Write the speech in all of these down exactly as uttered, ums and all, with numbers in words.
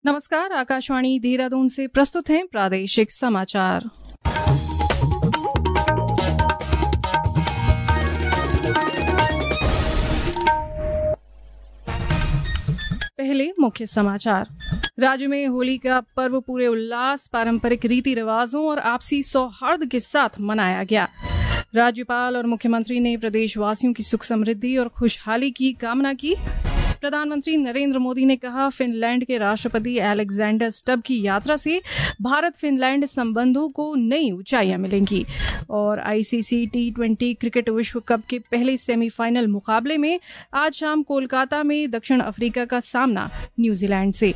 नमस्कार, आकाशवाणी देहरादून से प्रस्तुत हैं प्रादेशिक समाचार। पहले मुख्य समाचार। राज्य में होली का पर्व पूरे उल्लास, पारंपरिक रीति रिवाजों और आपसी सौहार्द के साथ मनाया गया। राज्यपाल और मुख्यमंत्री ने प्रदेशवासियों की सुख समृद्धि और खुशहाली की कामना की। प्रधानमंत्री नरेंद्र मोदी ने कहा, फिनलैंड के राष्ट्रपति अलेक्जेंडर स्टब की यात्रा से भारत फिनलैंड संबंधों को नई ऊंचाइयां मिलेंगी। और आईसीसी टी ट्वेंटी क्रिकेट विश्व कप के पहले सेमीफाइनल मुकाबले में आज शाम कोलकाता में दक्षिण अफ्रीका का सामना न्यूजीलैंड से।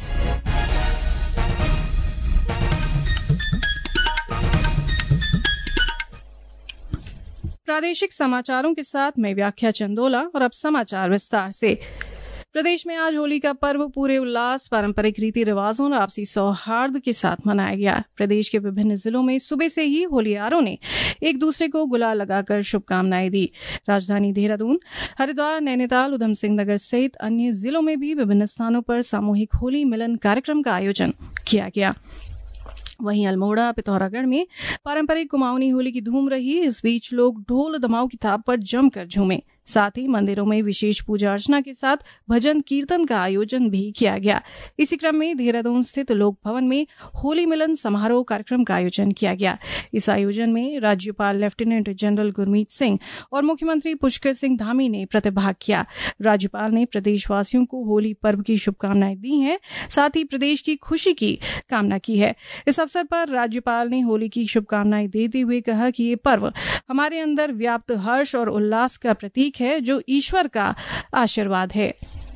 प्रादेशिक समाचारों के साथ मैं व्याख्या चंदोला और अब समाचार विस्तार से। प्रदेश में आज होली का पर्व पूरे उल्लास, पारंपरिक रीति रिवाजों और आपसी सौहार्द के साथ मनाया गया। प्रदेश के विभिन्न जिलों में सुबह से ही होलियारों ने एक दूसरे को गुलाल लगाकर शुभकामनाएं दी। राजधानी देहरादून, हरिद्वार, नैनीताल, उधम सिंह नगर सहित अन्य जिलों में भी विभिन्न स्थानों पर सामूहिक होली मिलन कार्यक्रम का आयोजन किया गया। वहीं अल्मोड़ा, पिथौरागढ़ में पारंपरिक कुमाऊनी होली की धूम रही। इस बीच लोग ढोल दमाऊ की थाप पर जमकर झूमे। साथ ही मंदिरों में विशेष पूजा अर्चना के साथ भजन कीर्तन का आयोजन भी किया गया। इसी क्रम में देहरादून स्थित लोक भवन में होली मिलन समारोह कार्यक्रम का आयोजन किया गया। इस आयोजन में राज्यपाल लेफ्टिनेंट जनरल गुरमीत सिंह और मुख्यमंत्री पुष्कर सिंह धामी ने प्रतिभाग किया। राज्यपाल ने प्रदेशवासियों को होली पर्व की शुभकामनाएं दी हैं, साथ ही प्रदेश की खुशी की कामना की है। इस अवसर पर राज्यपाल ने होली की शुभकामनाएं देते हुए कहा कि ये पर्व हमारे अंदर व्याप्त हर्ष और उल्लास का प्रतीक है, जो ईश्वर का आशीर्वाद है।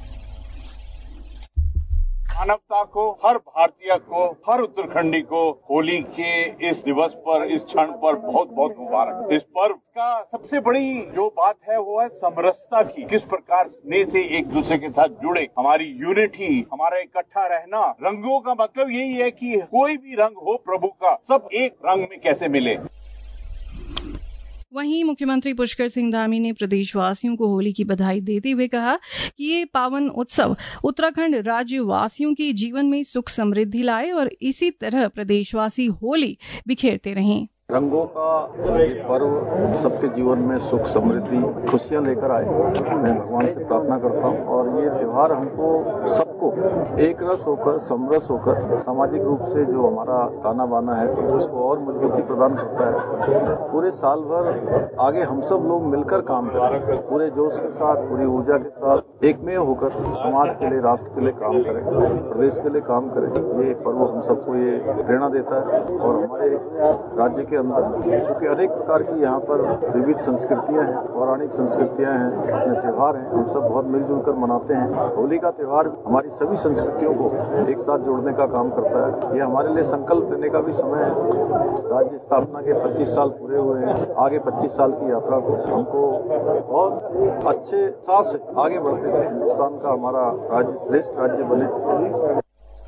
मानवता को, हर भारतीय को, हर उत्तराखंडी को होली के इस दिवस पर, इस क्षण पर बहुत बहुत मुबारक। इस पर्व का सबसे बड़ी जो बात है वो है समरसता की, किस प्रकार स्नेह से एक दूसरे के साथ जुड़े, हमारी यूनिटी, हमारा इकट्ठा रहना। रंगों का मतलब यही है कि कोई भी रंग हो प्रभु का, सब एक रंग में कैसे मिले। वहीं मुख्यमंत्री पुष्कर सिंह धामी ने प्रदेशवासियों को होली की बधाई देते हुए कहा कि ये पावन उत्सव उत्तराखंड राज्य वासियों के जीवन में सुख समृद्धि लाए और इसी तरह प्रदेशवासी होली बिखेरते रहें। रंगों का ये पर्व सबके जीवन में सुख समृद्धि खुशियां लेकर आए, मैं भगवान से प्रार्थना करता हूं। और ये त्योहार हमको सबको एक रस होकर, समरस होकर, सामाजिक रूप से जो हमारा ताना बाना है उसको और मजबूती प्रदान करता है। पूरे साल भर आगे हम सब लोग मिलकर काम करें, पूरे जोश के साथ, पूरी ऊर्जा के साथ एकमेव होकर समाज के लिए, राष्ट्र के लिए काम करें, प्रदेश के लिए काम करें। ये पर्व हम सबको ये प्रेरणा देता है। और हमारे राज्य के अंदर क्योंकि अनेक प्रकार की यहाँ पर विविध संस्कृतियाँ हैं, पौराणिक संस्कृतियाँ हैं, अपने त्योहार हैं, हम सब बहुत मिलजुल कर मनाते हैं। होली का त्योहार हमारी सभी संस्कृतियों को एक साथ जोड़ने का काम करता है। ये हमारे लिए संकल्प लेने का भी समय है। राज्य स्थापना के पच्चीस साल पूरे हुए हैं। आगे पच्चीस साल की यात्रा को हमको बहुत अच्छे उत्साह से आगे बढ़ते हुए हिंदुस्तान का हमारा राज्य श्रेष्ठ राज्य बने।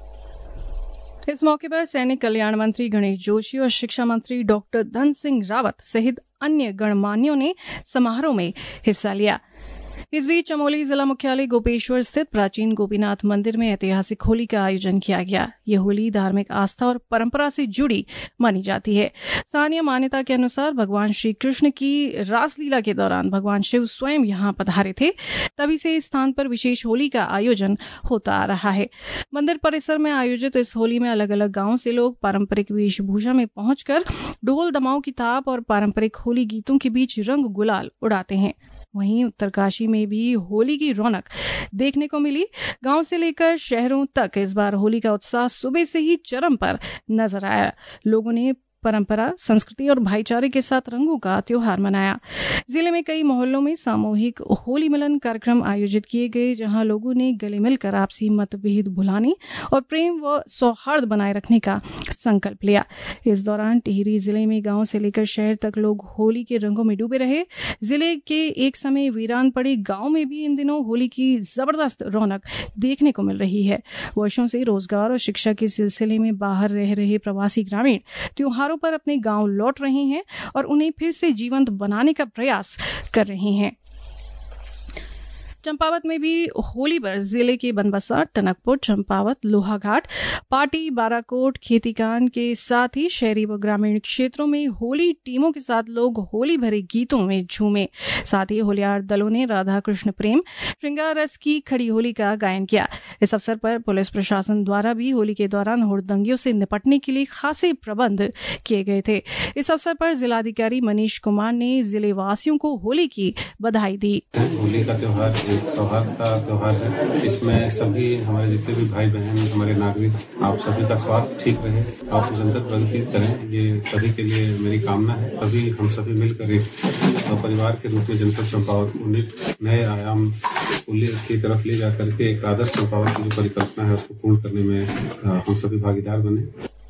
इस मौके पर सैनिक कल्याण मंत्री गणेश जोशी और शिक्षा मंत्री डॉक्टर धन सिंह रावत सहित अन्य गणमान्यों ने समारोह में हिस्सा लिया। इस बीच चमोली जिला मुख्यालय गोपेश्वर स्थित प्राचीन गोपीनाथ मंदिर में ऐतिहासिक होली का आयोजन किया गया। ये होली धार्मिक आस्था और परंपरा से जुड़ी मानी जाती है। स्थानीय मान्यता के अनुसार भगवान श्री कृष्ण की रासलीला के दौरान भगवान शिव स्वयं यहाँ पधारे थे, तभी से इस स्थान पर विशेष होली का आयोजन होता आ रहा है। मंदिर परिसर में आयोजित इस होली में अलग अलग गाँव से लोग पारंपरिक वेशभूषा में पहुंचकर ढोल दमाऊ की थाप और पारंपरिक होली गीतों के बीच रंग गुलाल उड़ाते हैं। वहीं उत्तरकाशी में भी होली की रौनक देखने को मिली। गांव से लेकर शहरों तक इस बार होली का उत्साह सुबह से ही चरम पर नजर आया। लोगों ने परंपरा, संस्कृति और भाईचारे के साथ रंगों का त्योहार मनाया। जिले में कई मोहल्लों में सामूहिक होली मिलन कार्यक्रम आयोजित किए गए, जहां लोगों ने गले मिलकर आपसी मतभेद भुलाने और प्रेम व सौहार्द बनाए रखने का संकल्प लिया। इस दौरान टिहरी जिले में गांव से लेकर शहर तक लोग होली के रंगों में डूबे रहे। जिले के एक समय वीरान पड़े गांव में भी इन दिनों होली की जबरदस्त रौनक देखने को मिल रही है। वर्षों से रोजगार और शिक्षा के सिलसिले में बाहर रह रहे प्रवासी ग्रामीण त्योहारों पर अपने गांव लौट रहे हैं और उन्हें फिर से जीवंत बनाने का प्रयास कर रहे हैं। चंपावत में भी होली पर जिले के बनबसा, टनकपुर, चंपावत, लोहाघाट, पाटी, बाराकोट, खेतीकान के साथ ही शहरी व ग्रामीण क्षेत्रों में होली टीमों के साथ लोग होली भरे गीतों में झूमे। साथ ही होलियार दलों ने राधा कृष्ण प्रेम, श्रृंगार रस की खड़ी होली का गायन किया। इस अवसर पर पुलिस प्रशासन द्वारा भी होली के दौरान हुड़दंगियों से निपटने के लिए खासे प्रबंध किए गए थे। इस अवसर पर जिलाधिकारी मनीष कुमार ने जिले वासियों को होली की बधाई दी। होली का त्योहार एक सौहार्द का त्योहार है। इसमें सभी हमारे जितने भी भाई बहन, हमारे नागरिक, आप सभी का स्वास्थ्य ठीक रहे, आप निरंतर प्रगति करें, ये सभी के लिए मेरी कामना है। अभी हम सभी मिलकर एक परिवार के रूप में जनपद चंपावत उन्नीस नए आयाम होली की तरफ ले जाकर के एक आदर्श चंपावत की जो परिकल्पना है उसको पूर्ण करने में हम सभी भागीदार बने।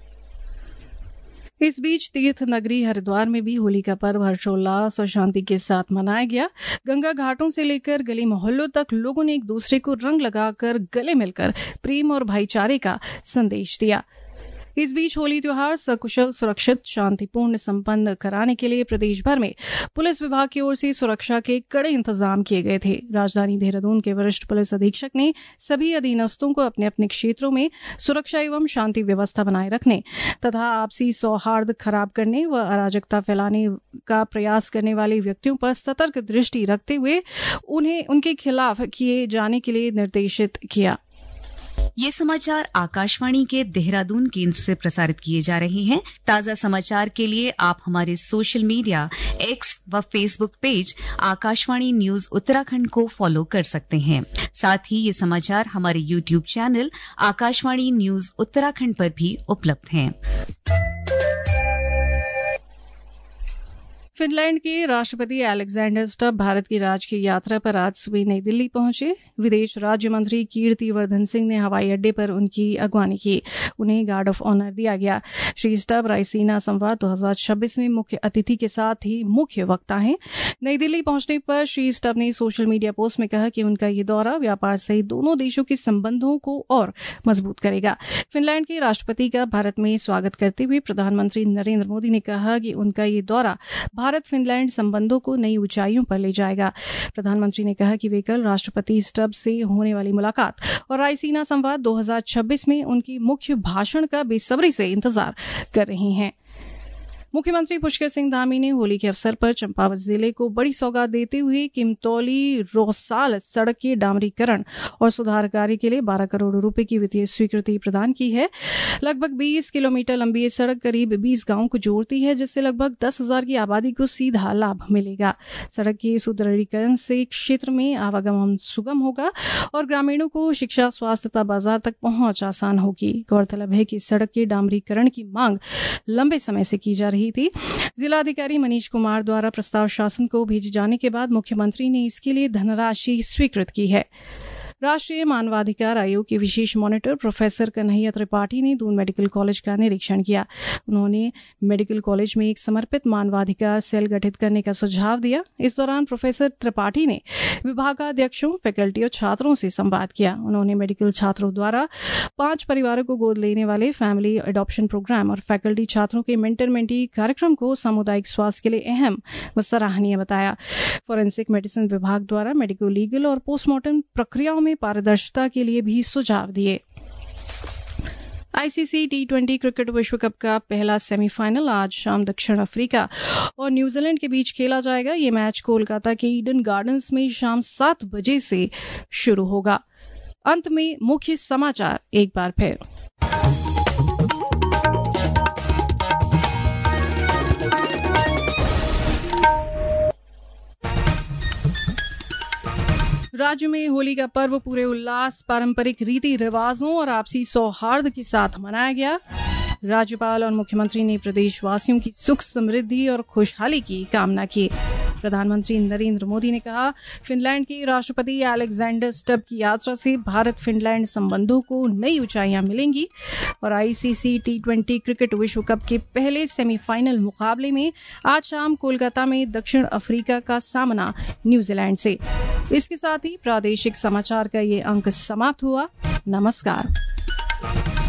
इस बीच तीर्थ नगरी हरिद्वार में भी होली का पर्व हर्षोल्लास और शांति के साथ मनाया गया। गंगा घाटों से लेकर गली मोहल्लों तक लोगों ने एक दूसरे को रंग लगाकर गले मिलकर प्रेम और भाईचारे का संदेश दिया। इस बीच होली त्योहार सकुशल, सुरक्षित, शांतिपूर्ण संपन्न कराने के लिए प्रदेश भर में पुलिस विभाग की ओर से सुरक्षा के कड़े इंतजाम किए गए थे। राजधानी देहरादून के वरिष्ठ पुलिस अधीक्षक ने सभी अधीनस्थों को अपने अपने क्षेत्रों में सुरक्षा एवं शांति व्यवस्था बनाए रखने तथा आपसी सौहार्द खराब करने व अराजकता फैलाने का प्रयास करने वाले व्यक्तियों पर सतर्क दृष्टि रखते हुए उन्हें उनके खिलाफ किए जाने के लिए निर्देशित किया। ये समाचार आकाशवाणी के देहरादून केंद्र से प्रसारित किए जा रहे हैं। ताजा समाचार के लिए आप हमारे सोशल मीडिया एक्स व Facebook page Akashvani news Uttarakhand को फॉलो कर सकते हैं। साथ ही ये समाचार हमारे YouTube channel Akashvani news Uttarakhand पर भी उपलब्ध हैं। फिनलैंड के राष्ट्रपति अलेक्जेंडर स्टब भारत की राजकीय यात्रा पर आज सुबह नई दिल्ली पहुंचे। विदेश राज्य मंत्री कीर्तिवर्धन सिंह ने हवाई अड्डे पर उनकी अगवानी की। उन्हें गार्ड ऑफ ऑनर दिया गया। श्री स्टब रायसीना संवाद दो हज़ार छब्बीस में मुख्य अतिथि के साथ ही मुख्य वक्ता हैं। नई दिल्ली पहुंचने पर श्री स्टब ने सोशल मीडिया पोस्ट में कहा कि उनका ये दौरा व्यापार सहित दोनों देशों के संबंधों को और मजबूत करेगा। फिनलैंड के राष्ट्रपति का भारत में स्वागत करते हुए प्रधानमंत्री नरेंद्र मोदी ने कहा कि उनका ये दौरा भारत फिनलैंड संबंधों को नई ऊंचाइयों पर ले जाएगा। प्रधानमंत्री ने कहा कि वे कल राष्ट्रपति स्टब से होने वाली मुलाकात और रायसीना संवाद दो हज़ार छब्बीस में उनकी मुख्य भाषण का बेसब्री से इंतजार कर रही हैं। मुख्यमंत्री पुष्कर सिंह धामी ने होली के अवसर पर चंपावत जिले को बड़ी सौगात देते हुए किमतौली रोहसाल सड़क के डामरीकरण और सुधार कार्य के लिए बारह करोड़ रुपए की वित्तीय स्वीकृति प्रदान की है। लगभग बीस किलोमीटर लंबी ये सड़क करीब बीस गांवों को जोड़ती है, जिससे लगभग दस हजार की आबादी को सीधा लाभ मिलेगा। सड़क के सुदृढ़ीकरण से क्षेत्र में आवागमन सुगम होगा और ग्रामीणों को शिक्षा, स्वास्थ्य तथा बाजार तक पहुंच आसान होगी। गौरतलब है कि सड़क के डामरीकरण की मांग लंबे समय से की जा रही थी। जिलाधिकारी मनीष कुमार द्वारा प्रस्ताव शासन को भेजे जाने के बाद मुख्यमंत्री ने इसके लिए धनराशि स्वीकृत की है। राष्ट्रीय मानवाधिकार आयोग के विशेष मॉनिटर प्रोफेसर कन्हैया त्रिपाठी ने दून मेडिकल कॉलेज का निरीक्षण किया। उन्होंने मेडिकल कॉलेज में एक समर्पित मानवाधिकार सेल गठित करने का सुझाव दिया। इस दौरान प्रोफेसर त्रिपाठी ने विभागाध्यक्षों, फैकल्टी और छात्रों से संवाद किया। उन्होंने मेडिकल छात्रों द्वारा पांच परिवारों को गोद लेने वाले फैमिली एडॉप्शन प्रोग्राम और फैकल्टी छात्रों के मेंटर मेंटी कार्यक्रम को सामुदायिक स्वास्थ्य के लिए अहम व सराहनीय बताया। फॉरेंसिक मेडिसिन विभाग द्वारा मेडिको लीगल और पोस्टमार्टम प्रक्रियाओं में पारदर्शिता के लिए भी सुझाव दिए। आईसीसी टी ट्वेंटी क्रिकेट विश्व कप का पहला सेमीफाइनल आज शाम दक्षिण अफ्रीका और न्यूजीलैंड के बीच खेला जाएगा। ये मैच कोलकाता के ईडन गार्डन्स में शाम सात बजे से शुरू होगा। अंत में मुख्य समाचार एक बार फिर। राज्य में होली का पर्व पूरे उल्लास, पारंपरिक रीति रिवाजों और आपसी सौहार्द के साथ मनाया गया। राज्यपाल और मुख्यमंत्री ने प्रदेशवासियों की सुख, समृद्धि और खुशहाली की कामना की। प्रधानमंत्री नरेंद्र मोदी ने कहा, फिनलैंड के राष्ट्रपति अलेक्जेंडर स्टब की यात्रा से भारत फिनलैंड संबंधों को नई ऊंचाइयां मिलेंगी। और आईसीसी टी ट्वेंटी क्रिकेट विश्व कप के पहले सेमीफाइनल मुकाबले में आज शाम कोलकाता में दक्षिण अफ्रीका का सामना न्यूजीलैंड से। इसके साथ ही प्रादेशिक समाचार का ये अंक समाप्त हुआ। नमस्कार।